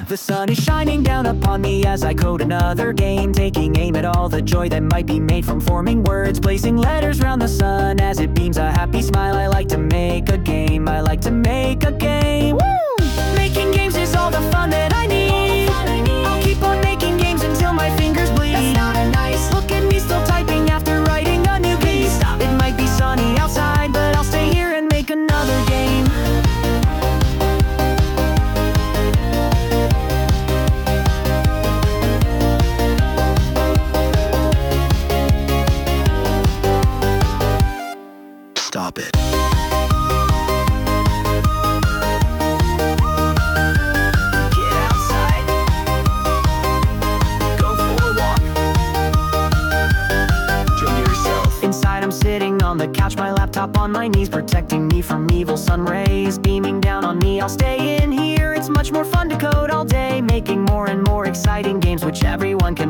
The sun is shining down upon me as I code another game, taking aim at all the joy that might be made from forming words, placing letters round the sun as it beams a happy smile. I like to make a game, I like to make a game. Woo! Making games is all the fun that I need. I'll keep on making games until my fingers bleed. That's not a nice. Look at me still typing after writing a new piece. It might be sunny outside, but I'll stay here and make another game. Stop it. Get outside. Go for a walk. Enjoy yourself. Inside I'm sitting on the couch, my laptop on my knees, protecting me from evil sun rays beaming down on me. I'll stay in here, it's much more fun to code all day, making more and more exciting games which everyone can